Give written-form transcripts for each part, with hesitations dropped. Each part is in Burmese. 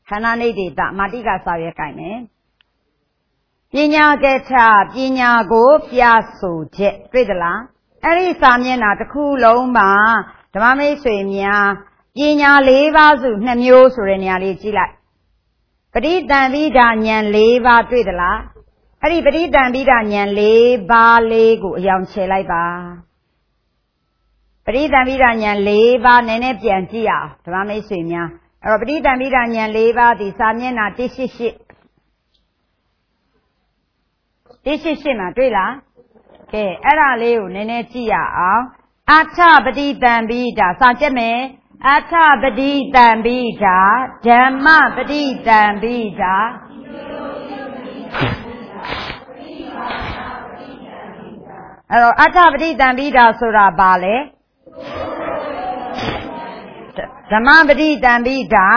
ခန္ဓာနိဒေတာမာတိကစာရွက်ကိုင်မယ်ပညာကထာပညာကိုပြဆိုချက်တွေ့သလားအဲ့ဒီစာမျက်နှာတစ်ခုလုံးမှာဓမ္မမိတ်ဆွေများပညာ၄ပါးစု2မျိုးဆိုတဲ့နေရာလေးကြည့်လိုက်ပဋိသင်္ပိဒာဉာဏ်၄ပါးတွေ့သလားအဲ့ဒီပဋိသင်္ပိဒာဉာဏ်၄ပါးလေးကိုအယောင်ချေလိုက်ပါပဋိသင်္ပိဒာဉာဏ်၄ပါးနည်းနည်းပြန်ကြည့်အောင်ဓမ္မမိတ်ဆွေများအဲ့တော့ပဋိသင်္ပိဒာဉာဏ်၄ပါးဒီစာမျက်နှာ188မှာတွေ့လားကဲအဲ့ဒါလေးကိုနည်းနည်းကြည့်ရအောင်အထပဋိသင်္ပိဒာစာချက်မယ်အထပဋိသင်္ပိဒာဓမ္မပဋိသင်္ပိဒာအဲ့တော့အထပဋိသင်္ပိဒာဆိုတာဘာလဲဓမ္မပဋိသင်္ပိဒာ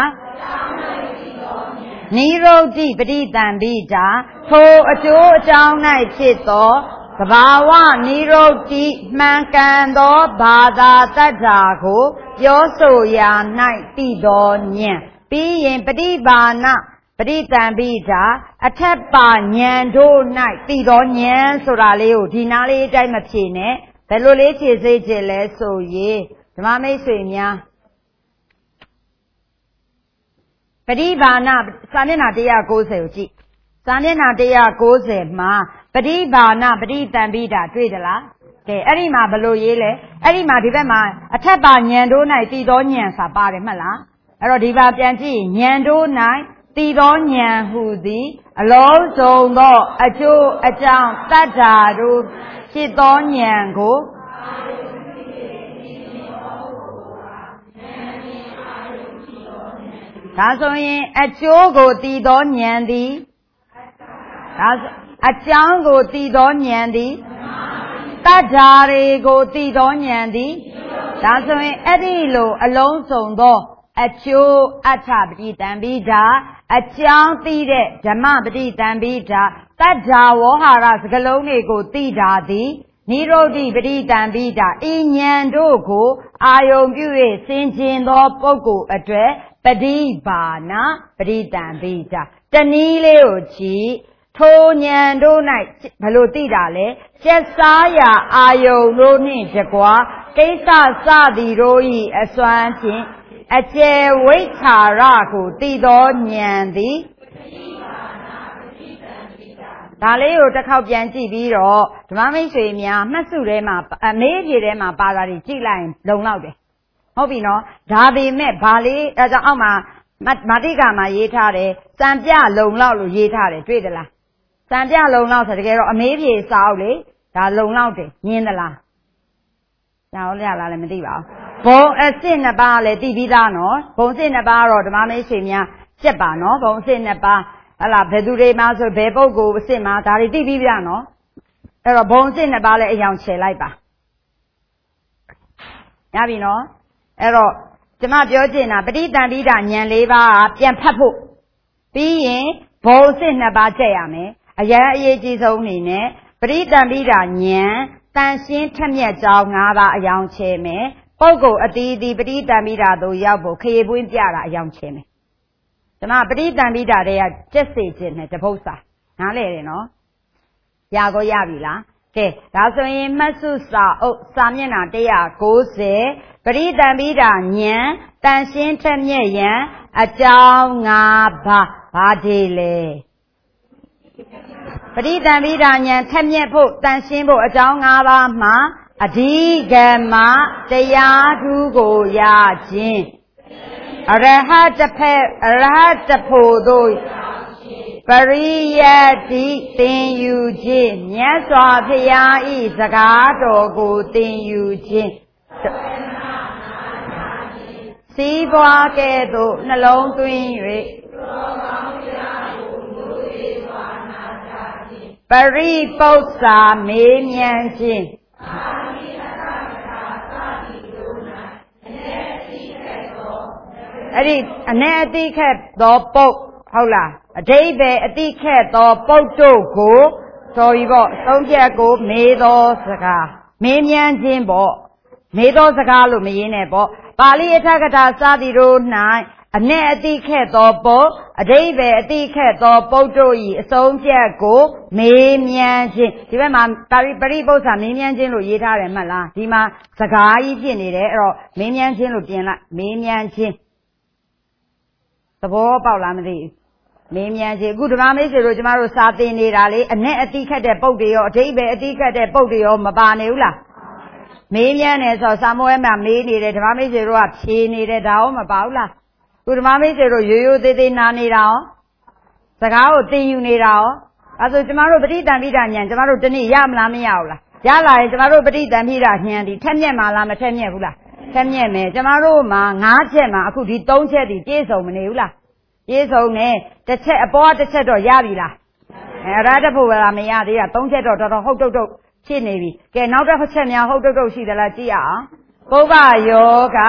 နိရောဓိပဋိသင်္ပိဒာထိုအကျိုးအကြောင်း၌ဖြစ်သောသဘာဝနိရောဓိမှန်ကန်သောဘာသာတတ္ထာကိုပြောဆိုရာ၌တည်သောဉာဏ်ပြီးရင်ပฏิဘာဏပဋိသင်္ပိဒာအထက်ပါဉာဏ်တို့၌တည်သောဉာဏ်ဆိုတာလေးကိုဒီနားလေးအတိုင်းမဖြေနဲ့ဘယ်လိုလေးဖြေစေချင်လဲဆိုရင်ဓမ္မမိတ်ဆွေများပฏิဘာဏစာမျက်နှာ190ကိုကြည့်စာမျက်နှာ190မှာပฏิဘာဏပဋိသင်္ပိဒာတွေ့သလားကဲအဲ့ဒီမှာဘယ်လိုရေးလဲအဲ့ဒီမှာဒီဘက်မှာအထက်ပါဉာဏ်တို့၌တည်သောဉာဏ်စာပါတယ်မှတ်လားအဲ့တော့ဒီပါပြန်ကြည့်ဉာဏ်တို့၌တည်သောဉာဏ်ဟူသည်အလုံးစုံသောအကျိုးအကြောင်းတတ္ထာတို့ဖြစ်သောဉာဏ်ကိုဒါဆိုရင်အကျိုးကိုတည်သောဉာဏ်သည်ဒါအကြောင်းကိုတည်သောဉာဏ်သည်တတ္ထာတွေကိုတည်သောဉာဏ်သည်ဒါဆိုရင်အဲ့ဒီလိုအလုံးစုံသောအကျိုးအထပဋိသင်္ပိဒာအကြောင်းသိတဲ့ဓမ္မပဋိသင်္ပိဒာတတ္ထာဝေါဟာရစကလုံးတွေကိုသိတာသည်နိရောဓိပဋိသင်္ပိဒာဤဉာဏ်တို့ကိုအာယုံပြု၍ဆင်ခြင်သောပုဂ္ဂိုလ်အတွက်ပฏิဘာဏပဋိသင်္ပိဒာတနည်းလေးကိုကြည့်ထိုဉာဏ်တို့၌ဘယ်လိုသိတာလဲကျက်စားရာအာယုံတို့နှင့်တကွာကိစ္စစသည်တို့၏အစွမ်းဖြင့်အကျယ်ဝိဋ္ဌာရကိုသိသောဉာဏ်သည်ဒါလေးကိုတစ်ခေါက်ပြန်ကြည့်ပြီးတော့ဓမ္မမိတ်ဆွေများမှတ်စုထဲမှာအမေးဖြေထဲမှာပါတာတွေကြည့်လိုက်ရင်လုံလောက်တယ်ဟုတ်ပြီနော်ဒါပေမဲ့ဘာလေးအဲကြောင့်အောက်မှာမာတိကာမှာရေးထားတယ်စံပြလုံလောက်လို့ရေးထားတယ်တွေ့သလားစံပြလုံလောက်ဆိုတကယ်တော့အမေးဖြေစာအုပ်လေဒါလုံလောက်တယ်ညင်းသလားညာရောရလားလည်းမသိပါဘူးဘုံအစစ်2ပါးလည်းသိပြီးသားနော်ဘုံစစ်2ပါးတော့ဓမ္မမိတ်ဆွေများစက်ပါနော်ဘုံစစ်2ပါးဟလာဘယ်သူတွေမှဆိုဘယ်ပုဂ္ဂိုလ်အစစ်မှာဒါတွေသိပြီးသားနော်အဲ့တော့ဘုံစစ်2ပါးလည်းအယောင်ချယ်လိုက်ပါရပြီနော်အဲ့တော့ကျမပြောချင်တာပဋိသင်္ပိဒာဉာဏ်၄ပါးပြန်ဖတ်ဖို့ပြီးရင်ဘုံစစ်2ပါးကျက်ရမယ်အရေးကြီးဆုံးအနေနဲ့ပဋိသင်္ပိဒာဉာဏ်တန်ရှင်းထက်မြက်ကြောင်း5ပါးအယောင်ချယ်မယ်ပုဂ္ဂိုလ်အသီးသီးပဋိသင်္ပိဒာသို့ရောက်ဖို့ခရီးပွင့်ပြတာအယောင်ချယ်မယ်ကျမပဋိသင်္ပိဒာတွေကကျက်စေခြင်းနဲ့တပု္ပ္ပစာနားလည်တယ်နော်ရကိုရပြီလားကဲဒါဆိုရင်မှတ်စုစာအုပ်စာမျက်နှာ190ပဋိသင်္ပိဒာဉာဏ်တန်ရှင်းထက်မြက်ရန်အကြောင်း5ပါးဘာတွေလဲပဋိသင်္ပိဒာဉာဏ်ထက်မြက်ဖို့တန်ရှင်းဖို့အကြောင်း5ပါးမှာအဓိကမတရားထူးကိုရခြင်းအရဟတဖက်အရဟတဖို့တို့ပရိယတိသင်ယူခြင်းမြတ်စွာဘုရားဤစကားတော်ကိုသင်ယူခြင်းစီးပွားကဲ့သို့နှလုံးသွင်း၍ပရိပု္ပ္ပာမေးမြန်းခြင်းအဲ့ဒီအ내အတိခက်သောပုတ်ဟုတ်လားအဓိပ္ပာယ်အတိခက်သောပုတ်တို့ကိုဆိုပြီးပေါ့သုံးချက်ကိုမေးသောစကားမေးမြန်းခြင်းပေါ့မေးသောစကားလို့မရင်းနဲ့ပေါ့ပါဠိအထကထာစသည်တို့၌အနဲ့အတိခက်သောပုတ်အဓိပ္ပာယ်အတိခက်သောပုတ်တို့၏အဆုံးဖြတ်ကိုမေးမြန်းခြင်းဒီဘက်မှာပရိပု္ပ္ပာမေးမြန်းခြင်းလို့ရေးထားတယ်မှတ်လားဒီမှာစကားကြီးဖြစ်နေတယ်အဲ့တော့မေးမြန်းခြင်းလို့ပြင်လိုက်မေးမြန်းခြင်းသဘောပေါက်လားမသိဘူးမေးမြန်းခြင်းအခုဓမ္မမိတ်ဆွေတို့ကျမတို့စာသင်နေတာလေအနဲ့အတိခက်တဲ့ပုတ်တွေရောအဓိပ္ပာယ်အတိခက်တဲ့ပုတ်တွေရောမပါနေဘူးလားမေးမြန်းတယ်ဆိုစာမွဲမှာမေးနေတယ်ဓမ္မမိတ်ဆွေတို့ကဖြေနေတယ်ဒါရောမပါဘူးလားခုဓမ္မမိတ်ဆွေတို့ရိုးရိုးသေးသေးနာနေတာရောစကားကိုသင်ယူနေတာရောအဲဆိုကျမတို့ပဋိသင်္ပိဋဉာဏ်ကျမတို့ဒီနေ့ရမလားမရဘူးလားရလာရင်ကျမတို့ပဋိသင်္ပိဋဉာဏ်ဒီထက်မြက်မှာလားမထက်မြက်ဘူးလားထက်မြက်မယ်ကျမတို့မှာ၅ချက်မှာအခုဒီ၃ချက်ဒီပြည့်စုံမနေဘူးလားပြည့်စုံနေတစ်ချက်အပေါ်တစ်ချက်တော့ရပြီလားအဲရတ္တဖို့လားမရသေးတာ၃ချက်တော့တော်တော်ဟုတ်တုတ်တုတ်ဖြစ်နေပြီကဲနောက်တစ်ချက်များဟုတ်တုတ်တုတ်ရှိသလားကြည့်အောင်ပုဗ္ဗယောဂ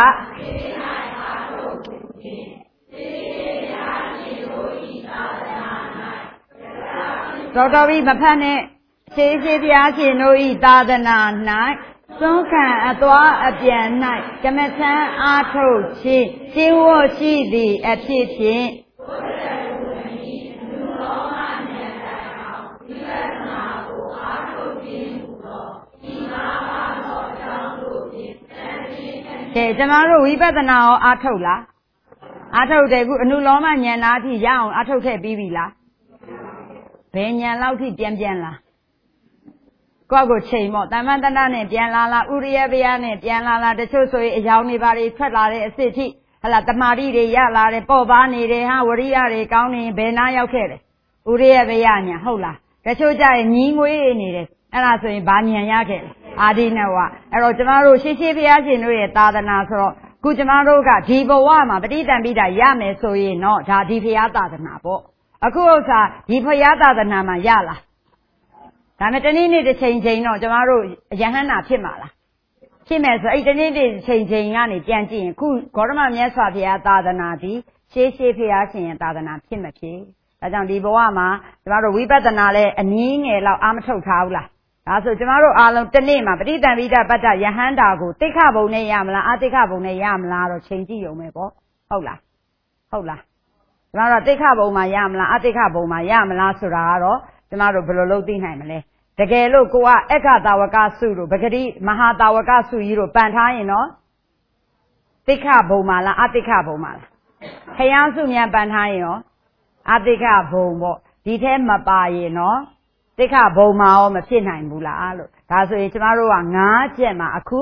တော်တော်ပြီးမဖတ်နဲ့ရှေးရှေးဘုရားရှင်တို့ဤသာသနာ၌သွန်ခံအသွားအပြန်၌ကမ္မထံအားထုတ်ခြင်းကျင့်ဝတ်ရှိသည့်အဖြစ်ဖြင့်ကဲကျမတို့ဝိပဿနာရောအားထုတ်လားအားထုတ်တယ်ခုအနုလောမဉာဏ်သားအထိရအောင်အားထုတ်ခဲ့ပြီးပြီလားဘယ်ဉာဏ်လောက်ထိပြန်လားကိုယ့်ကိုချိန်ပေါ့တမ္မတဏနဲ့ပြန်လာလားဥရိယဘယနဲ့ပြန်လာလားတချို့ဆိုရင်အယောင်တွေပါတွေထွက်လာတဲ့အစစ်ထိဟလာတမာတိတွေရလာတယ်ပေါ့ပါနေတယ်ဟာဝရိယတွေကောင်းနေဘယ်နာရောက်ခဲ့တယ်ဥရိယဘယညာဟုတ်လားတချို့ကြရင်ညီငွေနေတယ်အဲ့ဒါဆိုရင်ဘာဉာဏ်ရခဲ့လဲအာဒီနဝအဲ့တော့ကျမတို့ရှေးရှေးဘုရားရှင်တို့ရဲ့သာသနာဆိုတော့ခုကျမတို့ကဒီဘဝမှာပဋိသင်္ပိဋရမယ်ဆိုရင်တော့ဒါဒီဘုရားသာသနာပေါ့အခုဥစ္စာဒီဘုရားသာသနာမှာရလားဒါမဲ့တနေ့နေ့တစ်ချိန်ချိန်တော့ကျမတို့ယဟန္တာဖြစ်မှာလားဖြစ်မယ်ဆိုအဲ့တနေ့နေ့ချိန်ချိန်ကနေပြန်ကြည့်ရင်ခုဂေါတမမြတ်စွာဘုရားသာသနာဒီရှေးရှေးဘုရားရှင်ရဲ့သာသနာဖြစ်မဖြစ်ဒါကြောင့်ဒီဘဝမှာကျမတို့ဝိပဿနာလဲအနည်းငယ်လောက်အာမထုတ်ထားဘူးလားဒါဆိုကျမတို့အားလုံးတစ်နေ့မှာပဋိသင်္ပိဋပတ္တယဟန္တာကိုတိက္ခဘုံနဲ့ရမလားအတိက္ခဘုံနဲ့ရမလားတော့ချိန်ကြည့်ရုံပဲပေါ့ဟုတ်လားဟုတ်လားကျမတို့တိက္ခဘုံမှာရမလားအတိက္ခဘုံမှာရမလားဆိုတာကတော့ကျမတို့ဘယ်လိုလုပ်သိနိုင်မလဲတကယ်လို့ကိုကအခတာဝကစုတို့ပဂတိမဟာတာဝကစုကြီးတို့ပန်ထားရင်နော်တိက္ခဘုံမှာလားအတိက္ခဘုံမှာလားခရမ်းစုများပန်ထားရင်ရောအတိက္ခဘုံပေါ့ဒီထဲမပါရင်နော်တိက္ခဘုံမှာရောမဖြစ်နိုင်ဘူးလားလို့ဒါဆိုရင်ကျမတို့က5ချက်မှာအခု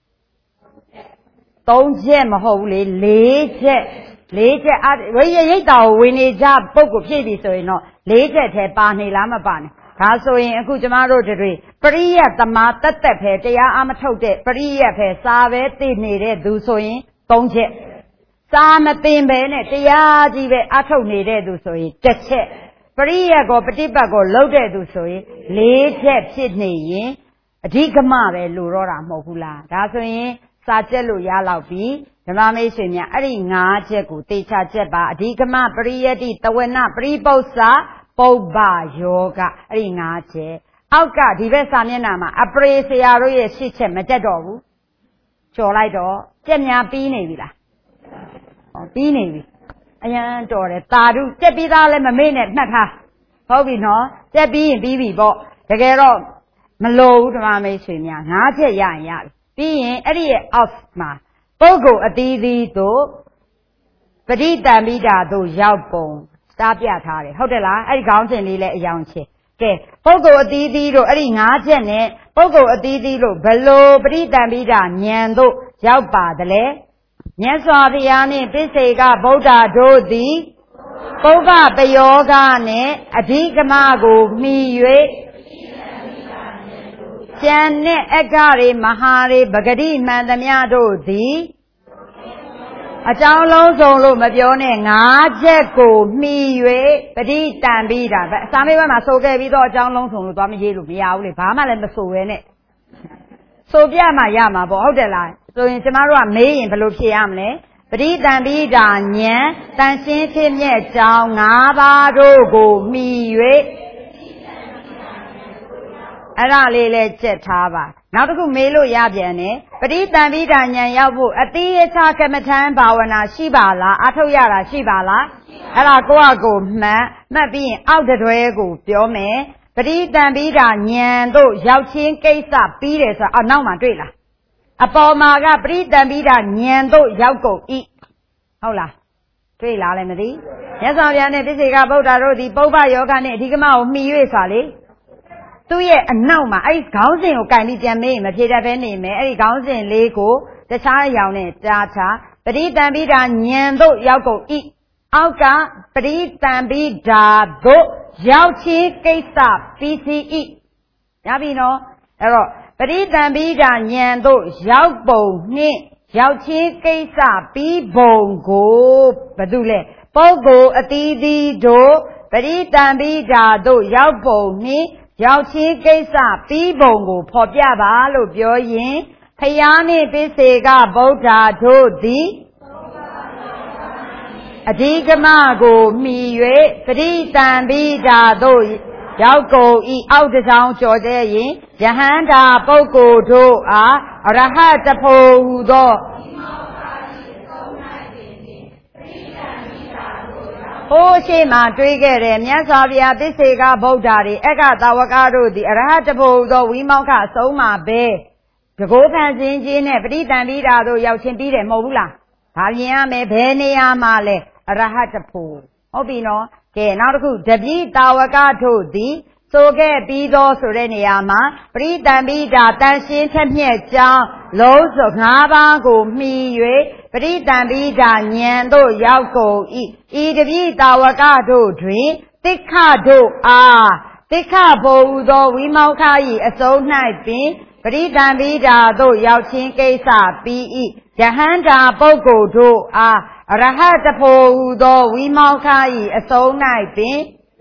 3ချက်မဟုတ်ဘူးလေ4ချက်ဝိရိတ်တာကိုဝင်နေကြပုဂ္ဂိုလ်ဖြစ်ပြီဆိုရင်တော့4ချက်ထဲပါနေလားမပါနဲ့ဒါဆိုရင်အခုကျမတို့တွေပရိယတ်သမားတက်တက်ပဲတရားအမထုတ်တဲ့ပရိယတ်ပဲစာပဲသိနေတဲ့သူဆိုရင်3ချက်စာမသိပဲနဲ့တရားကြီးပဲအထုတ်နေတဲ့သူဆိုရင်1ချက်ပရိယတ်ကိုပฏิပတ်ကိုလုပ်တဲ့သူဆိုရင်4ချက်ဖြစ်နေရင်အဓိကမပဲလိုတော့တာမဟုတ်ဘူးလားဒါဆိုရင်စာချက်လို့ရလောက်ပြီဓမ္မမိတ်ဆွေများအဲ့ဒီ5ချက်ကိုသေချာချက်ပါအဓိကမပရိယတ္တိတဝနပရိပု္ပ္ပာပုဗ္ဗယောဂအဲ့ဒီ5ချက်အောက်ကဒီဘက်စာမျက်နှာမှာအပရိဆရာတို့ရဲ့8ချက်မတက်တော့ဘူးကျော်လိုက်တော့ကြက်များပြီးနေပြီလားဟောပြီးနေပြီအရန်တော်တယ်တာဓုကြက်ပြီးသားလည်းမမေ့နဲ့မှတ်ထားဟုတ်ပြီနော်ကြက်ပြီးရင်ပြီးပြီပေါ့တကယ်တော့မလိုဘူးဓမ္မမိတ်ဆွေများ5ချက်ရရင်ရပြီပြီးရင်အဲ့ဒီရဲ့ off မှာပုဂ္ဂိုလ်အသီးသီးတို့ပဋိသင်္ပိဋတို့ရောက်ပုံစားပြထားတယ်ဟုတ်တယ်လားအဲ့ဒီခေါင်းစဉ်လေးလည်းအယောင်ချင်ကဲပုဂ္ဂိုလ်အသီးသီးတို့အဲ့ဒီ5ချက်နဲ့ပုဂ္ဂိုလ်အသီးသီးတို့ဘလို့ပဋိသင်္ပိဋဉာဏ်တို့ရောက်ပါတယ်မြတ်စွာဘုရားနှင့်ပိစေကဗုဒ္ဓတို့သည်ပုဗ္ဗပယောဂနှင့်အဓိကမကိုမှီ၍ကျန်နှင့်အက္ခရေမဟာရေပဂတိမှန်သမျှတို့သည်အကြောင်းလုံးစုံလို့မပြောနဲ့5ချက်ကိုမှီ၍ပဋိသင်္ပိဋစာမေးပွဲမှာဆိုခဲ့ပြီးတော့အကြောင်းလုံးစုံလို့သွားမရေးလို့မရဘူးလေဘာမှလည်းမဆိုပဲနဲ့ဆိုပြမှရမှာပေါ့ဟုတ်တယ်လားဆိုရင်ကျမတို့ကမေးရင်ဘယ်လိုဖြေရမလဲပဋိသင်္ပိဋဉာဏ်တန်ရှင်းဖြစ်မြဲကြောင်း5ပါးတို့ကိုမှီ၍အဲ့ဒါလေးလဲချက်ထားပါနောက်တစ်ခုမေးလို့ရပြန်တယ်ပရိသံပိဋာဉာဏ်ရောက်ဖို့အတိအကျကမ္မထံဘာဝနာရှိပါလားအထုတ်ရတာရှိပါလားအဲ့ဒါကိုယ့်အကိုမှတ်ပြီးရင်အောက်တွဲကိုပြောမယ်ပရိသံပိဋာဉာဏ်တို့ရောက်ချင်းကိစ္စပြီးတယ်ဆိုတော့နောက်မှတွေ့လားအပေါ်မှာကပရိသံပိဋာဉာဏ်တို့ရောက်ကုန်ဤဟုတ်လားတွေ့လားလည်းမသိမြတ်စွာဘုရားနဲ့ပြစ္ဆေကဗုဒ္ဓတို့ဒီပုဗ္ဗယောဂနဲ့အဓိကမကိုမှီ၍ဆိုလေသူ့ရဲ့အနောက်မှာအဲ့ဒီခေါင်းစဉ်ကိုကင်ပြီးပြန်မေးရင်မဖြေတတ်ဘဲနေမယ်အဲ့ဒီခေါင်းစဉ်လေးကိုတခြားအရောင်နဲ့တားထားပရိသံပိဋာဉာဏ်တို့ရောက်ကုန်ဤအောက်ကပရိသံပိဋာတို့ရောက်ချင်းကိစ္စပြီးစီဤရပြီနော်အဲ့တော့ပရိသံပိဋာဉာဏ်တို့ရောက်ပုံနှင့်ရောက်ချင်းကိစ္စပြီးပုံကိုဘာလို့လဲပုဂ္ဂိုလ်အသီးသီးတို့ပရိသံပိဋာတို့ရောက်ပုံနှင့်ရောက်ချင်းကိစ္စပြီးပုံကိုဖော်ပြပါလို့ပြောရင်ဖယားနှင့်ပိစေကဗုဒ္ဓတို့သည်အဓိကမကိုမှီ၍ပရိသံပိဋာတို့ရောက်ကုန်ဤအောက်တစ်ချောင်းကျော်တဲ့ရင်ယဟန္တာပုဂ္ဂိုလ်တို့အားအရဟတဖို့ဟူသောဟိုးရှိမှတွေးခဲ့တယ်မြတ်စွာဘုရားသစ္စေကဗုဒ္ဓတွေအက္ခသာဝကတို့သည်အရဟတဖို့ဟူသောဝိမောက္ခအဆုံးမှာပဲတကိုးဖန်ဆင်းခြင်းနဲ့ပရိသံပိဋာတို့ရောက်ချင်းပြီးတယ်မဟုတ်ဘူးလားဒါပြင်ရမယ်ဘယ်နေရာမှာလဲအရဟတဖို့ဟုတ်ပြီနော်ကဲနောက်တစ်ခုတပိတာဝကတို့သည်ဆိုခဲ့ပြီးသောဆိုတဲ့နေရာမှာပရိသံပိဋာတန်ရှင်းထက်မြက်ကြောင်းလုံးစုံ၅ပါးကိုမှီ၍ပရိသံပိဋာဉာဏ်တို့ရောက်ကုန်ဤတပိတာဝကတို့တွင်တိခတို့အားတိခဘုံဟူသောဝိမောက္ခ၏အစုံ၌ပင်ပရိသံပိဋာတို့ရောက်ခြင်းကိစ္စပြီးယဟန္တာပုဂ္ဂိုလ်တို့အားအရဟတဖို့ဟူသောဝိမောက္ခ၏အစုံ၌ပင်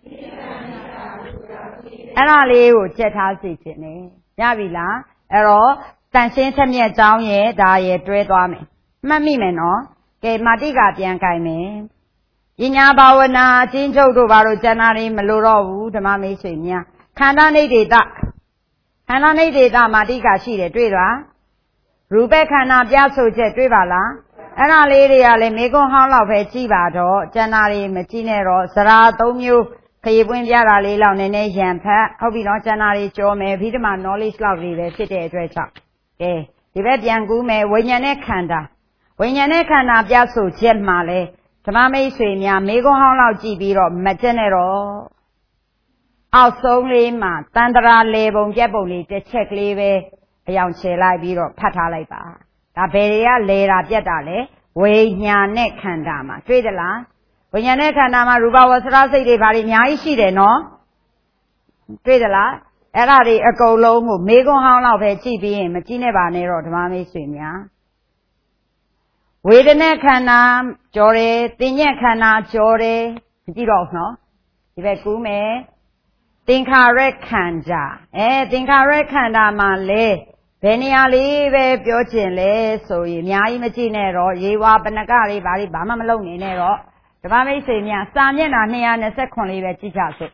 အဲ့ဒါလေးကိုချက်ထားစီခြင်းနဲ့ရပြီလားအဲ့တော့တန်ရှင်းချက်မြက်ကြောင်းရဲ့ဒါရဲ့တွဲသွားမယ်မှတ်မိမယ်နော်ကဲမာတိကပြန်ကြိုင်မယ်ပညာဘာဝနာအချင်းချုပ်တို့ဘာလို့ကျန်တာတွေမလိုတော့ဘူးဓမ္မမိတ်ဆွေများခန္ဓာနိဒ္ဒေတမာတိကရှိတယ်တွေ့လားရူပခန္ဓာပြဆိုချက်တွေ့ပါလားအဲ့ဒါလေးတွေကလည်းမေကွန်းဟောင်းလောက်ပဲကြည့်ပါတော့ကျန်တာတွေမကြည့်နဲ့တော့ဇရာ၃မျိုးခရီးပွင့်ပြတာလေးလောက်နည်းနည်းရံဖတ်ဟုတ်ပြီနော်ကျန်တာတွေကြောမယ်ဗိဓမာ knowledge လောက်တွေပဲဖြစ်တဲ့အတွက်ကြောင့်ကဲဒီဘက်ပြန်ကူးမယ်ဝိညာဉ်နဲ့ခန္ဓာပြဆိုချက်မှာလဲဓမ္မမိတ်ဆွေများမေကွန်းဟောင်းလောက်ကြည့်ပြီးတော့မကျက်နဲ့တော့အောက်ဆုံးလေးမှာတန္တရာလေပုံပြက်ပုံလေးတစ်ချက်ကလေးပဲအယောင်ချေလိုက်ပြီးတော့ဖတ်ထားလိုက်ပါဒါဘယ်တွေကလဲတာပြက်တာလဲဝိညာဉ်နဲ့ခန္ဓာမှာတွေ့သလားဝိညာဉ်နဲ့ခန္ဓာမှာရူပဝဆရာစိတ်တွေဘာတွေအများကြီးရှိတယ်နော်တွေ့သလားအဲ့ဒါတွေအကုန်လုံးကိုမေကွန်းဟောင်းလောက်ပဲကြည့်ပြီးရင်မကြည့်နဲ့ပါနဲ့တော့ဓမ္မမိတ်ဆွေများဝေဒနာခန္ဓာကြောတယ်သင်ညက်ခန္ဓာကြောတယ်မကြည့်တော့ဘူးနော်ဒီဘက်ကူးမယ်သင်္ခါရခန္ဓာသင်္ခါရခန္ဓာမှာလဲဘယ်နေရာလေးပဲပြောချင်လဲဆိုရင်အများကြီးမကြည့်နဲ့တော့ရေဝါပဏကတွေဘာမှမလုပ်နေနဲ့တော့ဓမ္မမိတ်ဆွေများစာမျက်နှာ229လေးပဲကြည့်ကြစို့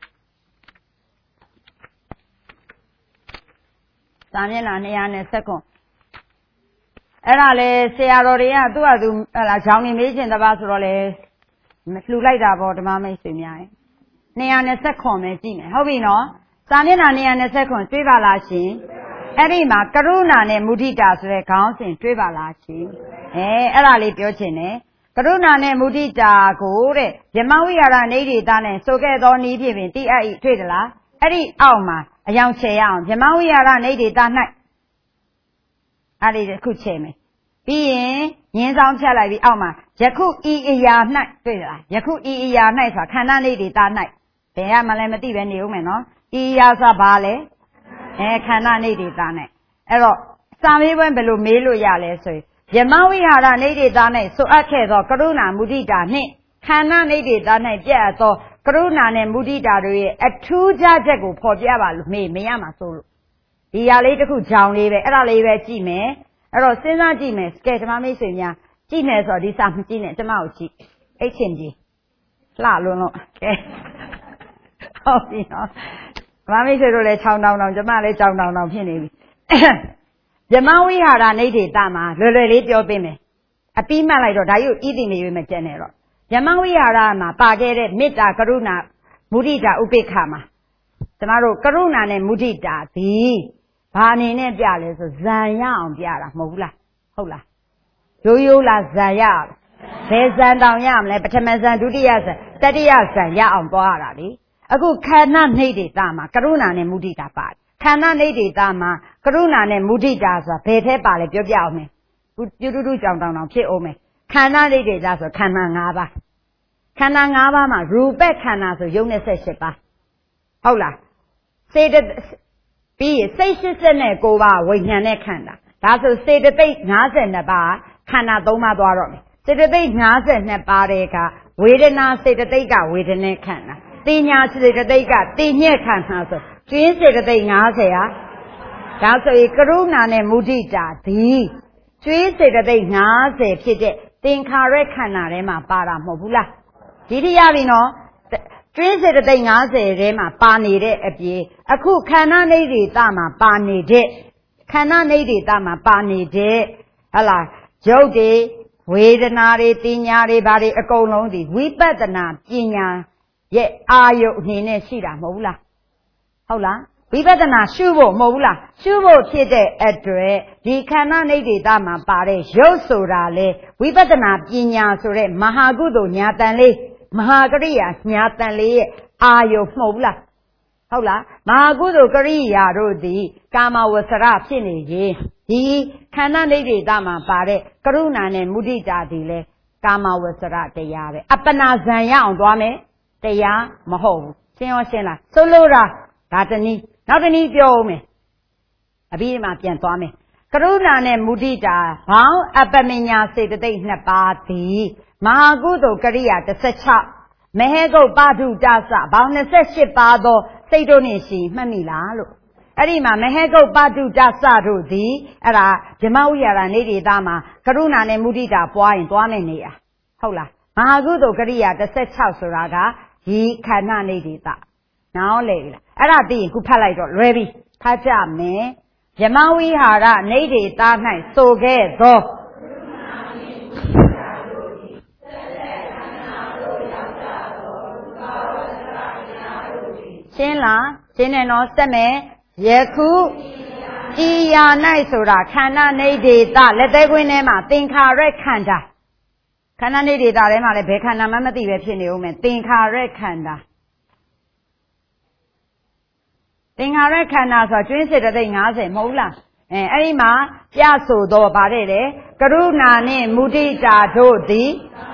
စာမျက်နှာ229အဲ့ဒါလေဆရာတော်တွေကသူ့ဟာသူဟလာဂျောင်းနေမေးချင်တပါဆိုတော့လေလှူလိုက်တာပေါ့ဓမ္မမိတ်ဆွေများ229ပဲကြည့်မယ်ဟုတ်ပြီနော်စာမျက်နှာ229တွေ့ပါလားရှင်အဲ့ဒီမှာကရုဏာနဲ့မုဒိတာဆိုတဲ့ခေါင်းစဉ်တွေ့ပါလားရှင်အဲ့ဒါလေးပြောချင်တယ်ကရုဏာနဲ့မုဒိတာကိုတဲ့ယမဝိဟာရနေဒိတာနဲ့ဆိုခဲ့သောနည်းဖြင့်ပင်တိအပ်၏တွေ့သလားအဲ့ဒီအောက်မှာအယောင်ချေရအောင်ယမဝိဟာရနေဒိတာ၌အဲ့ဒီခုချေမယ်ပြီးရင်ညင်းဆောင်ဖြတ်လိုက်ပြီးအောက်မှာယခုဤအရာ၌တွေ့သလားယခုဤအရာ၌ဆိုတာခန္ဓာနေဒိတာ၌ဘယ်ရမှလည်းမသိပဲနေဦးမယ်နော်ဤအရာဆိုတာဘာလဲခန္ဓာနေဒိတာ၌အဲ့တော့စာမေးပွဲဘယ်လိုမေးလို့ရလဲဆိုရင်ယမဝိဟာရနေဒိတာ၌ဆိုအပ်ခဲ့သောကရုဏာမုဒိတာနှင့်ခန္ဓာနေဒိတာ၌ပြည့်အပ်သောကရုဏာနဲ့မုဒိတာတို့ရဲ့အထူးခြားချက်ကိုဖော်ပြပါလို့မေးမရမှာဆိုလို့ဒီဟာလေးတစ်ခုကြောင်လေးပဲအဲ့ဒါလေးပဲကြည့်မယ်အဲ့တော့စဉ်းစားကြည့်မယ်ကဲဓမ္မမိတ်ဆွေများကြည့်မယ်ဆိုတော့ဒီစာမကြည့်နဲ့ကျမကိုကြည့်အိတ်ချင်ကြီးလှလွန်းလို့ကဲဟုတ်ပြီနော်ဓမ္မမိတ်ဆွေတို့လည်း6တောင်တောင်ကျမလည်းကြောင်တောင်တောင်ဖြစ်နေပြီဇမဝိဟာရနိဒိတာမှာလွယ်လွယ်လေးပြောပေးမယ်အပြီးမှတ်လိုက်တော့ဒါကြီးကိုဤတိနေရွေးမကျန်နဲ့တော့ဇမဝိဟာရမှာပါခဲ့တဲ့မေတ္တာကရုဏာမုဒိတာဥပေက္ခမှာကျမတို့ကရုဏာနဲ့မုဒိတာသည်ဘာအနေနဲ့ပြလဲဆိုဇံရအောင်ပြတာမဟုတ်ဘူးလားဟုတ်လားရိုးရိုးလားဇံရဘယ်ဇံတောင်ရမလဲပထမဇံဒုတိယဇံတတိယဇံရအောင်သွားရတာလေအခုခန္ဓာနှိဋ္ဌိတာမှာကရုဏာနဲ့မုဒိတာပါတယ်ခန္ဓာနှိဋ္ဌိတာမှာကရုဏာနဲ့မုဒိတာဆိုတာဘယ်ထဲပါလဲပြောပြအောင်မယ်ပြုတုတုကြောင်တောင်ဖြစ်အောင်မယ်ခန္ဓာနှိဋ္ဌိတာဆိုခန္ဓာ၅ပါးခန္ဓာ၅ပါးမှာရူပခန္ဓာဆိုယုံ28ပါးဟုတ်လားစေတပြီးစိတ်89ပါးဝိညာဉ်နဲ့ခန္ဓာဒါဆိုစေတသိက်52ပါးခန္ဓာ3ပါးသွားတော့မယ်စေတသိက်52ပါးတဲ့ကဝေဒနာစေတသိက်ကဝေဒနာခန္ဓာတင်ညာစေတသိက်ကတင်ညက်ခန္ဓာဆိုကျွင်းစေတသိက်50ဟာဒါဆိုရင်ကရုဏာနဲ့မုဒိတာသည်ကျွင်းစေတသိက်50ဖြစ်တဲ့သင်္ခါရခန္ဓာထဲမှာပါတာမဟုတ်ဘူးလားဒီတိရပြီနော်ကျွင်းစေတသိက်50ထဲမှာပါနေတဲ့အပြင်အခုခန္ဓာနိဋ္ဌိတမှာပါနေတဲ့ခန္ဓာနိဋ္ဌိတမှာပါနေတဲ့ဟလာရုပ်တွေဝေဒနာတွေတင်ညာတွေဘာတွေအကုန်လုံးဒီဝိပဿနာပညာရဲ့အာယုအနေနဲ့ရှိတာမဟုတ်ဘူးလားဟုတ်လားဝိပဿနာရှုဖို့မဟုတ်ဘူးလားရှုဖို့ဖြစ်တဲ့အတွက်ဒီခန္ဓာနိဋ္ဌိတမှာပါတဲ့ရုပ်ဆိုတာလေဝိပဿနာပညာဆိုတဲ့မဟာကုသိုလ်ညာတန်လေးမဟာကရိယာညာတန်လေးရဲ့အာယုမဟုတ်ဘူးလားဟုတ်လားမဟာကုသိုလ်ကရိယာတို့သည်ကာမဝဆရဖြစ်နေရင်ဒီခန္ဓာနိဋ္ဌိတမှာပါတဲ့ကရုဏာနဲ့မုဒိတာသည်လေကာမဝဆရတရားပဲအပ္ပနာဇံရအောင်သွားမယ်တရားမဟုတ်ဘူးရှင်းရောရှင်းလားဆိုလိုတာဒါတနည်းနောက်တနည်းပြောဦးမယ်အပြီးမှပြန်သွားမယ်ကရုဏာနဲ့မုဒိတာဘောင်းအပ္ပမညာစေတသိက်2ပါးသည်မဟာကုသိုလ်ကရိယာ16မဟေကုတ်ပါထုတသဘောင်း28ပါးသောစိတ်တို့နှင့်ရှိမှတ်မိလားလို့အဲ့ဒီမှာမဟေကုတ်ပါထုတသတို့သည်အဲ့ဒါဇမဝိဟာရနိဋ္ဌိတာမှာကရုဏာနဲ့မုဒိတာပွားရင်သွားမယ်နေရဟုတ်လားမဟာကုသိုလ်ကရိယာ16ဆိုတာကဒီခန္ဓာနိဋ္ဌိတာနောင်းလေပြီလားအဲ့ဒါသိရင်ခုဖတ်လိုက်တော့လွယ်ပြီဖတ်ကြမယ်ယမဝိဟာရနိဋ္ဌိတာ၌ဆိုခဲ့သောရှင်းလားရှင်းတယ်နော်စက်မယ်ယခုဤယာ၌ဆိုတာခန္ဓာနိဋ္ဌိတာလက်သေးခွင်းထဲမှာသင်္ခါရခန္ဓာခန္ဓာနိဋ္ဌိတာထဲမှာလည်းဘယ်ခန္ဓာမှမသိပဲဖြစ်နေဦးမယ်သင်္ခါရခန္ဓာသင်္ခါရခန္ဓာဆိုတာကျွင်းစေတသိက်50မဟုတ်လားအဲ့ဒီမှာပြဆိုတော့ဗါတဲ့လေကရုဏာနဲ့မုဒိတာတို့သည်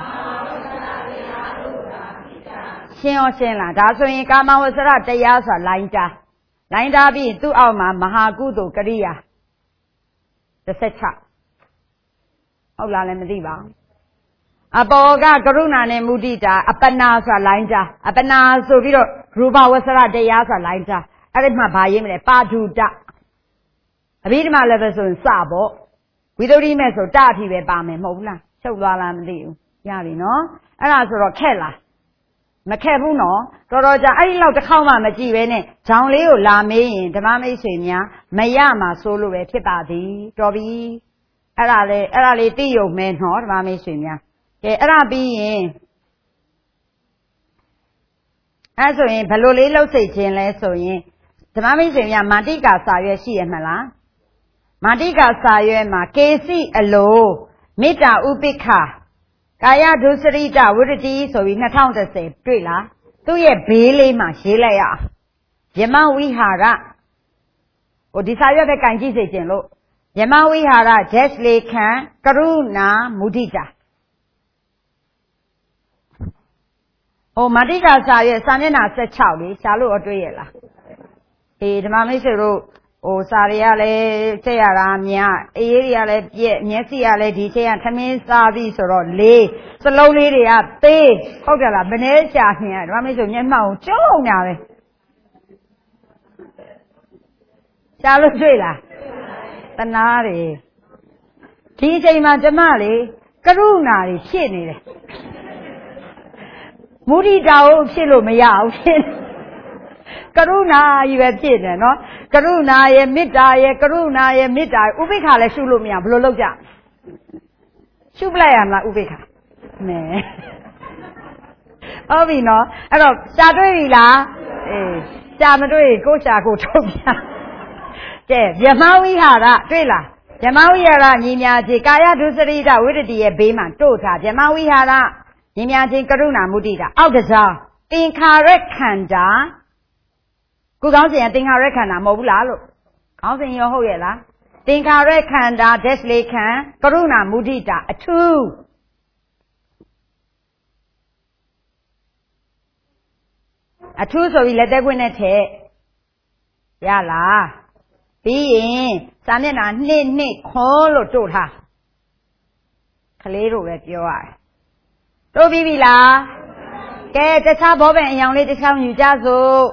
ရှင်းရောရှင်းလားဒါဆိုရင်ကာမဝဆရတရားဆိုတာလိုင်းတာပြီးသူ့အောက်မှာမဟာကုသိုလ်ကရိယာ16ဟုတ်လားလည်းမသိပါဘူးအပေါ်ကကရုဏာနဲ့မုဒိတာအပ္ပနာဆိုတာလိုင်းတာအပ္ပနာဆိုပြီးတော့ရူပဝဆရတရားဆိုတာလိုင်းတာအဲ့ဒီမှာဗာရေးမလဲပါထုတအဘိဓမ္မာလည်းပဲဆိုရင်စပေါ့ဝိသုဒ္ဓိမဲ့ဆိုတအထိပဲပါမယ်မဟုတ်ဘူးလားချုပ်သွားလားမသိဘူးရပြီနော်အဲ့ဒါဆိုတော့ခက်လားမခက်ဘူးနော်တော်တော်ကြာအဲ့ဒီလောက်တစ်ခေါက်မှမကြည့်ပဲနဲ့ဂျောင်လေးကိုလာမေးရင်ဓမ္မမိတ်ဆွေများမရမှာစိုးလို့ပဲဖြစ်ပါသည်တော်ပြီအဲ့ဒါလေးသိရုံမဲနော်ဓမ္မမိတ်ဆွေများကဲအဲ့ဒါပြီးရင်အဲ့ဆိုရင်ဘယ်လိုလေးလှုပ်စိတ်ခြင်းလဲဆိုရင်ဓမ္မမိတ်ဆွေများမာတိကာစာရွက်ရှိရမလားမာတိကာစာရွက်မှာကေစီအလိုမေတ္တာဥပိ္ပခကာယဒုစရိတဝိရတိဆိုပြီး2010တွေ့လားသူ့ရဲ့ဘေးလေးမှာရေးလိုက်ရအောင်ယမဝိဟာရဟိုဒီစာရွက်ပဲကင်ကြည့်စေခြင်းလို့ယမဝိဟာရဂျက်လေခံကရုဏာမုဒိတာဟိုမာတိကာစာရွက်စာမျက်နှာ16လေးရှားလို့အတွေ့ရလားဓမ္မမိတ်ဆွေတို့ဟိုစာတွေကလည်းချက်ရတာများအေးတွေကလည်းပြက်မျက်စိကလည်းဒီချိန်ကထမင်းစားပြီဆိုတော့လေးစလုံးလေးတွေကသေးဟုတ်တယ်လားဘယ်နဲ့ရှာနေရဓမ္မမိတ်ဆွေမျက်မှောက်ကျုံနေတာပဲရှားလို့တွေ့လားတနာတွေဒီအချိန်မှာဓမ္မလေကရုဏာတွေဖြစ်နေတယ်မုဒိတာကိုဖြစ်လို့မရဘူးဖြစ်ကရုဏာကြီးပဲဖြစ်နေနော်ကရုဏာရဲ့မေတ္တာရဲ့ကရုဏာရဲ့မေတ္တာဥပိ္ပခာလည်းရှုလို့မရဘယ်လိုလုပ်ကြရှုပလိုက်ရမလားဥပိ္ပခာနဲဟုတ်ပြီနော်အဲ့တော့ရှားတွေ့ပြီလားအေးရှားမတွေ့ကိုရှားကိုထုတ်ပြကဲဗြဟ္မဝိဟာရတွေ့လားဗြဟ္မဝိဟာရညီများချင်းကာယဒုစရိတဝိတ္တိရဲ့ဘေးမှာတို့ထားဗြဟ္မဝိဟာရညီများချင်းကရုဏာမုဒိတာအောက်တစားသင်္ခါရခန္ဓာကိုကောင်းစဉ်ကသင်္ခါရခန္ဓာမဟုတ်ဘူးလားလို့ကောင်းစဉ်ရောဟုတ်ရဲ့လားသင်္ခါရခန္ဓာဒက်လေခံကရုဏာမုဒိတာအထူးဆိုပြီးလက်သေးခွင်းနဲ့ထည့်ရလားပြီးရင်စာမျက်နှာနှစ်ခွန်းလို့တို့ထားကလေးတို့ပဲပြောရတယ်တို့ပြီးပြီလားကဲတခြားဘောပင်အယောင်လေးတစ်ချောင်းယူကြစို့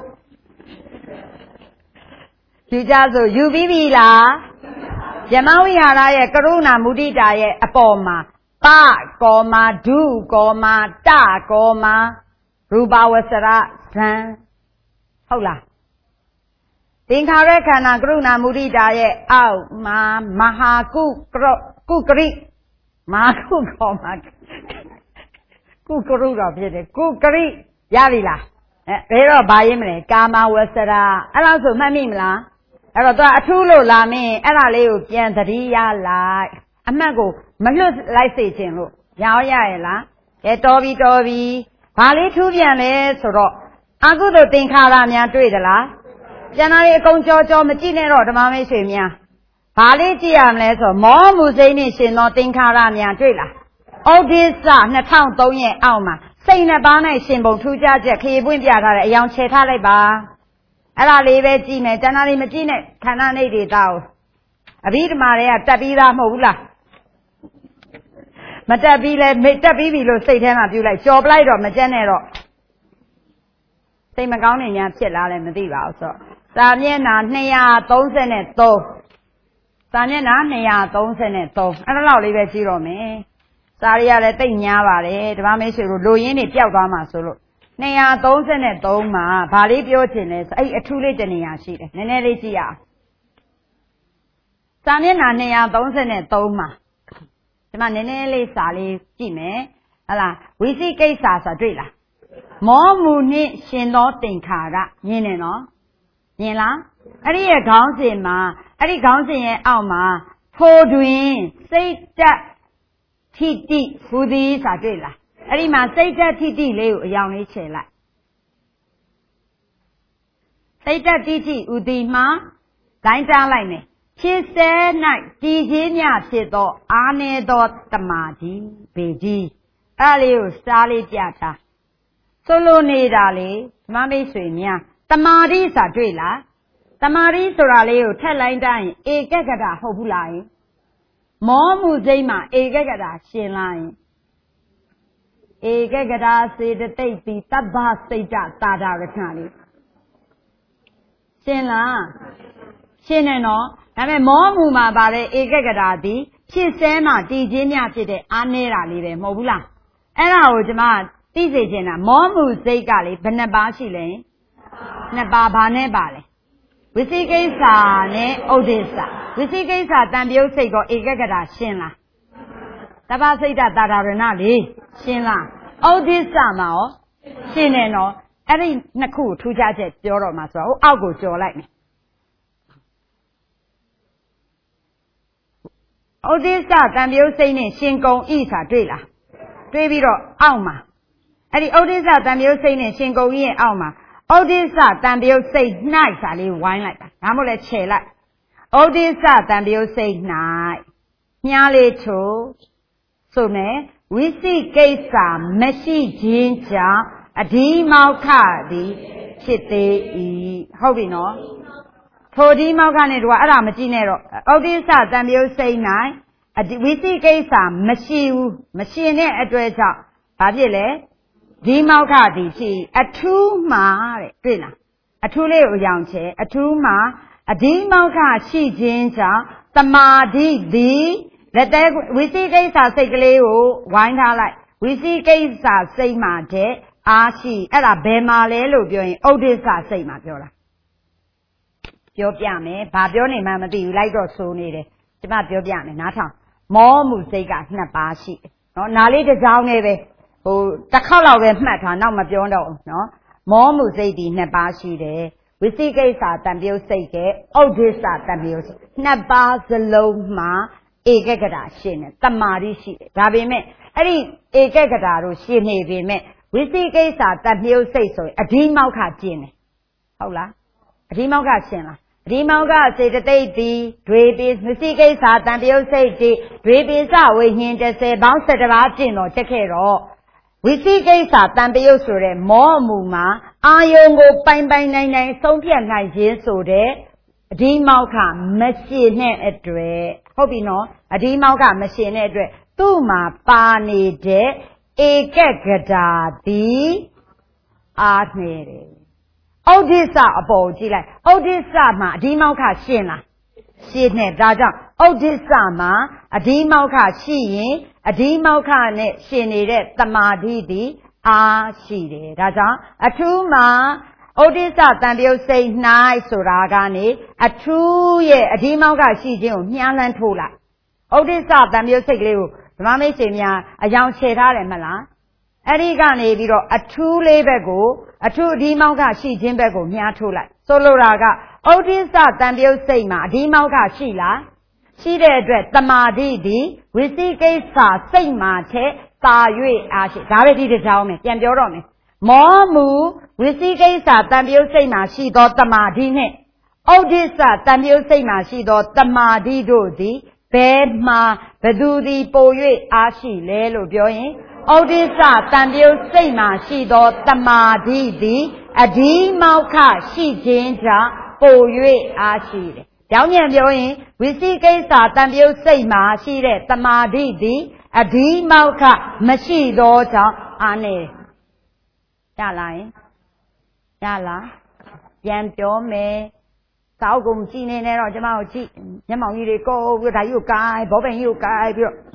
ယူပြီးပြီလားဗြဟ္မဝိဟာရရဲ့ကရုဏာမုဒိတာရဲ့အပေါ်မှာပကောမာဒုကောမာတကောမာရူပဝဆရဇံဟုတ်လားသင်္ခါရခန္ဓာကရုဏာမုဒိတာရဲ့အောက်မှာမဟာကုကရိမဟာကုကောမာကုကရုတော့ဖြစ်တယ်ကုကရိရပြီလားဘယ်တော့ဘာရေးမလဲကာမဝဆရာအဲ့ဒါဆိုမှတ်မိမလားအဲ့တော့သူအထူးလို့လာမင်းအဲ့ဒါလေးကိုပြန်သတိရလိုက်အမှတ်ကိုမလွတ်လိုက်စေခြင်းလို့ရရဲ့လားကဲတော်ပြီဘာလေးထူးပြန်လဲဆိုတော့အကုသိုလ်သင်္ခါရများတွေ့သလားကျန်တာလေးအကုန်ကြောမကြည့်နဲ့တော့ဓမ္မမိတ်ဆွေများဘာလေးကြည့်ရမလဲဆိုမောမှုစိတ်နဲ့ရှင်သောသင်္ခါရများတွေ့လားဩဒိစ္စ2003ရဲ့အောက်မှာစိတ်နှစ်ပါး၌ရှင်ပုံထူးခြားချက်ခရီးပွင့်ပြထားတဲ့အယောင်ချဲထားလိုက်ပါအဲ့ဒါလေးပဲကြည့်မယ်ကျန်တာလေးမကြည့်နဲ့ခန္ဓာနေတွေတောက်အဘိဓမ္မာတွေကတက်ပြီးသားမဟုတ်ဘူးလားမတက်ပြီးလဲတက်ပြီးပြီလို့စိတ်ထဲမှာပြုလိုက်ကြော်ပလိုက်တော့မကြက်နဲ့တော့စိတ်မကောင်းနေညာဖြစ်လာလဲမသိပါဘူးဆိုတော့စာမျက်နှာ233စာမျက်နှာ233အဲ့ဒါလောက်လေးပဲကြည့်တော့မယ်စာရီကလည်းတိတ်ညားပါတယ်ဓမ္မမိတ်ဆွေတို့လိုရင်းနေပျောက်သွားမှာဆိုလို့233မှာဗာလေးပြောချင်လဲဆိုအဲ့အထူးလေးတနေရာရှိတယ်နည်းနည်းလေးကြည့်ရအောင်စာမျက်နှာ233မှာဒီမှာနည်းနည်းလေးစာလေးကြည့်မယ်ဟလားဝိသိကိစ္စဆိုတွေ့လားမောမူနှင့်ရှင်သောသင်္ခါရမြင်နေနော်မြင်လားအဲ့ဒီရဲ့ခေါင်းစဉ်မှာအဲ့ဒီခေါင်းစဉ်ရဲ့အောက်မှာထိုတွင်စိတ်တက်ထိတိဟူသည်ဆိုတွေ့လားအဲ့ဒီမှာစိတ်တက်ထိတိလေးကိုအယောင်လေးချေလိုက်စိတ်တက်ထိတိဟူသည်မှာဂိုင်းကြားလိုက်မယ်ဖြစ်စဲ၌တည်ခြင်းမြဖြစ်သောအာနေသောတမာကြီးဘေကြီးအဲ့လေးကိုစားလေးပြထားဆိုလိုနေတာလေဓမ္မမိတ်ဆွေများတမာတိဆိုတွေ့လားတမာတိဆိုတာလေးကိုထက်လိုက်တိုင်းဧကဂတဟုတ်ဘူးလားမောမှုစိတ်မှာဧကဂတရှင်လာရင်ဧကဂတစေတသိက်တိတဗ္ဗစိတ်တသာဒရထလေးရှင်လားရှင်းနေနော်ဒါပေမဲ့မောမှုမှာပါတဲ့ဧကဂတသည်ဖြစ်စဲမှာတည်ခြင်းများဖြစ်တဲ့အားနေတာလေးပဲမဟုတ်ဘူးလားအဲ့ဒါကိုကျွန်မသိစေချင်တာမောမှုစိတ်ကလေဘယ်နှပါရှိလဲနှစ်ပါဘာနဲ့ပါလဲဝိသိကိစ္စနဲ့ဥဒိစ္စဝိသိကိစ္စတန်ပြုတ်စိတ်ကောဧကဂတရှင်းလားတပ္ပစိတ်တသာဒရဏလေးရှင်းလားဥဒိစ္စမှာရောရှင်းနေနော်အဲ့ဒီနှစ်ခုထူးခြားချက်ပြောတော့မှာဆိုတော့အောက်ကိုကြော်လိုက်မယ်ဥဒိစ္စတန်ပြုတ်စိတ်နဲ့ရှင်ကုံဤစာတွေ့လားတွေ့ပြီးတော့အောက်မှာအဲ့ဒီဥဒိစ္စတန်ပြုတ်စိတ်နဲ့ရှင်ကုံဤရဲ့အောက်မှာဥဒိစ္စတန်ပြုတ်စိတ်၌စာလေးဝိုင်းလိုက်တာဒါမှမဟုတ်လဲခြေလိုက်ဥဒိစ္စတန်ပြုတ်စိတ်၌မြားလေးချိုဆိုမယ်ဝိသိကိစ္စမရှိခြင်းကြောင့်အဒီမောက္ခသည်ဖြစ်သေး၏ဟုတ်ပြီနော်ထိုဒီမောက္ခနဲ့တို့ကအဲ့ဒါမကြည့်နဲ့တော့ဥဒိစ္စတန်ပြုတ်စိတ်၌ဝိသိကိစ္စမရှိဘူးမရှင်တဲ့အတွက်ကြောင့်ဘာဖြစ်လဲဒီမောက္ခသည်ရှိအထူးမှာတဲ့တွေ့လားအထူးလေးကိုရောင်ချဲအထူးမှာအဒီမောက္ခရှိခြင်းကြောင့်တမာတိသည်လက်သေးဝိသိကိစ္စစိတ်ကလေးကိုဝိုင်းထားလိုက်ဝိသိကိစ္စစိတ်မှာတဲ့အားရှိအဲ့ဒါဘယ်မှာလဲလို့ပြောရင်ဥဒိစ္စစိတ်မှာပြောတာပြောပြမယ်ဘာပြောနေမှမသိဘူးလိုက်တော့ဆိုနေတယ်ကျမပြောပြမယ်နားထောင်မောမှုစိတ်က2ပါးရှိတယ်နော်နားလေးတစ်ကြောင်းနဲ့ပဲဟိုတစ်ခေါက်လောက်ပဲမှတ်ထားနောက်မပြောတော့ဘူးနော်မောမှုစိတ်ဒီ2ပါးရှိတယ်ဝိသိကိစ္စတံပြုတ်စိတ်ကဥဒိစ္စတံပြုတ်စိတ်2ပါးစလုံးမှာဧကဂတရှိနေတမာတိရှိတယ်ဒါပေမဲ့အဲ့ဒီဧကဂတတို့ရှိနေပေမဲ့ဝိသိကိစ္စတံပြုတ်စိတ်ဆိုရင်အဓိမောက္ခကျင်တယ်ဟုတ်လားအဓိမောက္ခရှင်လားအဓိမောက္ခစေတသိက်ဒီဒွေပိဝိသိကိစ္စတံပြုတ်စိတ်ဒီဒွေပိစဝိညာဉ်30ပေါင်း17ပါးကျင်တော့တက်ခဲ့တော့ဝိသိကိစ္စတံပြုတ်ဆိုတဲ့မောအမှုမှာအာယုံကိုပိုင်နိုင်ဆုံးဖြတ်နိုင်ခြင်းဆိုတဲ့အဓိမောက္ခမရှိတဲ့အတွက်ဟုတ်ပြီနော်အဓိမောက္ခမရှိတဲ့အတွက်သူ့မှာပါနေတဲ့ဧကဂတာသည်အားနေတယ်ဥဒိစ္စအပေါ်ကြည့်လိုက်ဥဒိစ္စမှာအဓိမောက္ခရှင်းလားရှင်းနေဒါကြောင့်ဥဒိစ္စမှာအဓိမောက္ခရှိရင်အဓိမောက္ခနဲ့ရှင်းနေတဲ့တမာတိသည်အားရှိတယ်ဒါကြောင့်အထူးမှာဥဒိစ္စတံပြုတ်စိတ်၌ဆိုတာကနေအထူးရဲ့အဓိမောက္ခရှိခြင်းကိုမြှမ်းလန်းထိုးလိုက်ဥဒိစ္စတံပြုတ်စိတ်ကလေးကိုဓမ္မမိတ်ဆွေများအယောင်ချေထားတယ်မလားအဲ့ဒီကနေပြီးတော့အထူးလေးဘက်ကိုအထူးအဓိမောက္ခရှိခြင်းဘက်ကိုမြှားထိုးလိုက်ဆိုလိုတာကဥဒိစ္စတံပြုတ်စိတ်မှာအဓိမောက္ခရှိလားရှိတဲ့အတွက်တမာတိသည်ဝိသိကိစ္စစိတ်မှာထဲတာ၍အားရှိဒါပဲဒီတစ်ကြောင်းပဲပြန်ပြောတော့မယ်မောမှုဝိသိကိစ္စတံပြုတ်စိတ်မှာရှိသောတမာတိနှင့်ဥဒိစ္စတံပြုတ်စိတ်မှာရှိသောတမာတိတို့သည်ဘယ်မှာဘသူသည်ပို၍အားရှိလဲလို့ပြောရင်ဥဒိစ္စတံပြုတ်စိတ်မှာရှိသောတမာတိသည်အဓိမောက္ခရှိခြင်းကြောင့်ပို၍အားရှိတယ်။ကြောင်းပြန်ပြောရင်ဝိသိကိစ္စတံပြုတ်စိတ်မှာရှိတဲ့တမာတိသည်အဓိမောက္ခမရှိသောကြောင့်အားနေတယ်။ရလားယင်ရလားပြန်ပြောမယ်။စောက်ကုန်ကြည့်နေနဲ့တော့ကျမတို့ကြည့်မျက်မှောင်ကြီးတွေကိုပြီးတော့ဒါကြီးကိုကိုင်းဘောပင်ကြီးကိုကိုင်းပြီးတော့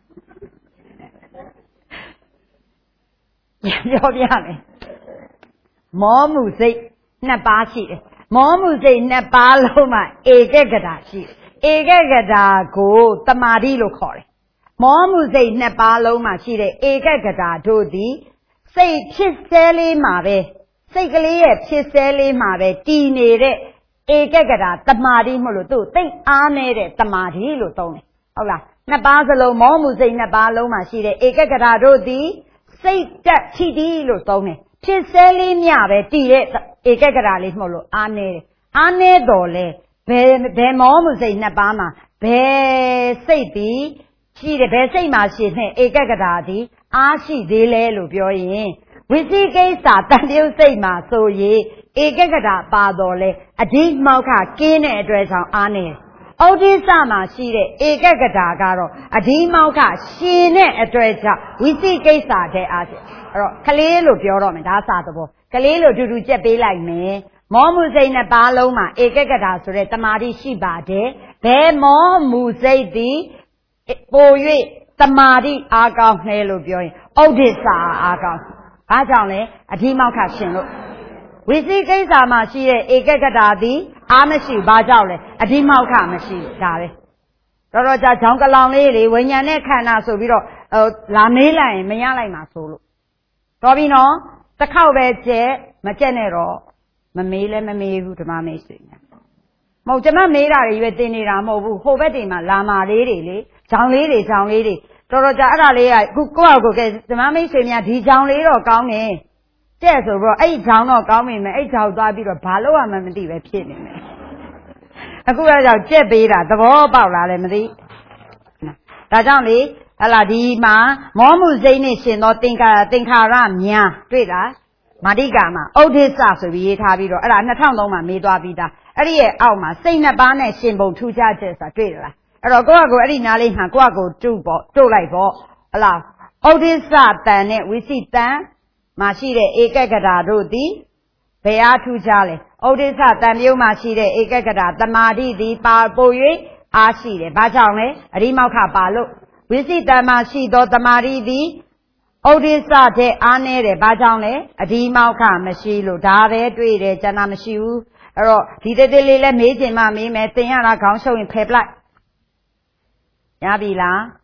ပြောပြမယ်မောမှုစိတ်2ပါးရှိတယ်မောမှုစိတ်2ပါးလုံးမှာဧကဂတာရှိတယ်ဧကဂတာကိုတမာတိလို့ခေါ်တယ်မောမှုစိတ်2ပါးလုံးမှာရှိတဲ့ဧကဂတာတို့သည်စိတ်ဖြစ်ဆဲလေးမှာပဲစိတ်ကလေးရဲ့ဖြစ်ဆဲလေးမှာပဲတည်နေတဲ့ဧကဂတာတမာတိမဟုတ်လို့သူ့သိအားနေတဲ့တမာတိလို့သုံးတယ်ဟုတ်လား2ပါးစလုံးမောမှုစိတ်2ပါးလုံးမှာရှိတဲ့ဧကဂတာတို့သည်စိတ်တက်ချီတီးလို့သုံးတယ်ဖြစ်ဆဲလေးမြပဲတည်တဲ့ဧကဂတာလေးမဟုတ်လို့အားနေတယ်အားနေတော်လဲဘယ်မောမှုစိတ်2ပါးမှာဘယ်စိတ်ပြီးရှိတယ်ဘယ်စိတ်မှာရှိနေဧကဂတာသည်အားရှိသေးလဲလို့ပြောရင်ဝိသိကိစ္စတန်ပြုတ်စိတ်မှာဆိုရင်ဧကဂတာပါတော်လဲအဓိမောက္ခကင်းတဲ့အတွက်ကြောင့်အားနေတယ်ဥဒိစ္စမှာရှိတဲ့ဧကဂတာကတော့အဓိမောက္ခရှင်တဲ့အတွက်ကြောင့်ဝိသိကိစ္စတဲ့အားဖြင့်အဲ့တော့ကလေးလို့ပြောတော့မယ်ဒါစာသဘောကလေးလို့တူတူကြက်ပေးလိုက်မယ်မောမှုစိတ်2ပါးလုံးမှာဧကဂတာဆိုတဲ့တမာတိရှိပါတယ်ဘယ်မောမှုစိတ်သည်ပို၍တမာတိအားကောင်းတယ်လို့ပြောရင်ဥဒိစ္စအားကောင်းဘာကြောင့်လဲအဓိမောက္ခရှင်လို့ဝိသိကိစ္စမှာရှိတဲ့ဧကဂတာသည်အားမရှိဘာကြောင့်လဲအဓိမောက္ခမရှိဒါပဲတော်ကြာကြောင်ကလောင်လေးတွေဝိညာဉ်နဲ့ခန္ဓာဆိုပြီးတော့လာမေးလိုက်ရင်မရလိုက်မှာဆိုလို့တော်ပြီနော်တစ်ခေါက်ပဲကျက်မကျက်နဲ့တော့မမေးလဲမမေးဘူးဓမ္မမိတ်ဆွေများမဟုတ်ကျမမေးတာတွေရွယ်တင်နေတာမဟုတ်ဘူးဟိုဘက်တွေမှာလာမာလေးတွေလေဂျောင်လေးတွေတော်တော်ကြာအဲ့ဒါလေးကအခုကိုယ့်အကိုကဓမ္မမိတ်ဆွေများဒီဂျောင်လေးတော့ကောင်းတယ်ကျက်ဆိုပြီးတော့အဲ့ဂျောင်တော့ကောင်းပြီမယ်အဲ့ဂျောင်သွားပြီးတော့ဘာလို့မှမသိပဲဖြစ်နေမယ်အခုကကြောင့်ကျက်ပေးတာသဘောပေါက်လားလဲမသိဒါကြောင့်လေဟလာဒီမှာမောမှုစိတ်နဲ့ရှင်သောသင်္ခါရများတွေ့လားမာတိကာမှာဥဒိစ္စဆိုပြီးရေးထားပြီးတော့အဲ့ဒါ2003မှာမေးသွားပြီးသားအဲ့ဒီရဲ့အောက်မှာစိတ်2ပါးနဲ့ရှင်ပုံထူးခြားချက်ဆိုတာတွေ့လားအဲ့တော့ကိုယ့်အကိုအဲ့ဒီနားလေးမှာကိုယ့်အကိုတို့လိုက်ပေါ့ဟလားဥဒိစ္စတန်နဲ့ဝိသိတန်မှာရှိတဲ့ဧကဂတာတို့သည်ဘယ်အားထူးခြားလဲဥဒိစ္စတန်ပြုံးမှာရှိတဲ့ဧကဂတာတမာတိသည်ပါပို၍အားရှိတယ်ဘာကြောင့်လဲအရိမောက္ခပါလို့ဝိသိတံမှာရှိသောတမာတိသည်ဩဒိစ္စတဲ့အားနေတယ်ဘာကြောင့်လဲအဒီမောက္ခမရှိလို့ဒါပဲတွေ့တယ်ကျန်တာမရှိဘူးအဲ့တော့ဒီတည်းလေးလဲမေးချင်မှမေးမယ်သင်ရတာခေါင်းရှုပ်ရင်ဖယ်ပလိုက်ရပြီလား